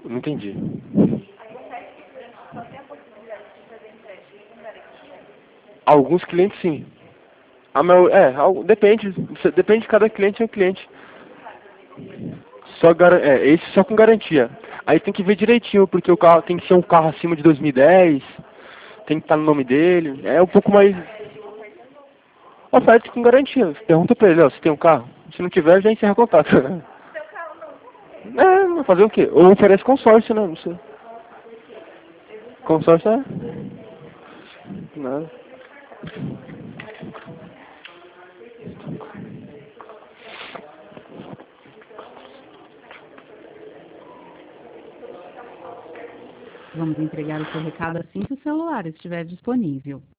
Não entendi. Alguns clientes sim. Depende. Depende de cada cliente é um cliente. Esse só com garantia. Aí tem que ver direitinho, porque o carro tem que ser um carro acima de 2010, tem que estar no nome dele. É um pouco mais. Oferta com garantia. Pergunta pra ele, ó, se tem um carro. Se não tiver, já encerra contato. Vai fazer o quê? Ou oferece consórcio, né? Não sei. Consórcio é. Nada. Vamos entregar o seu recado assim que o celular estiver disponível.